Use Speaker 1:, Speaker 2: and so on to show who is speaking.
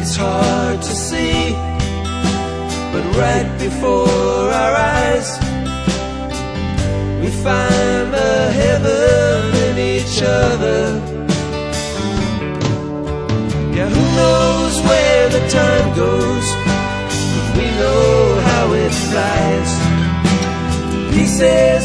Speaker 1: it's hard to see, but right before our eyes we find a heaven in each other. Yeah, who knows where the time goes, but we know how it flies. He said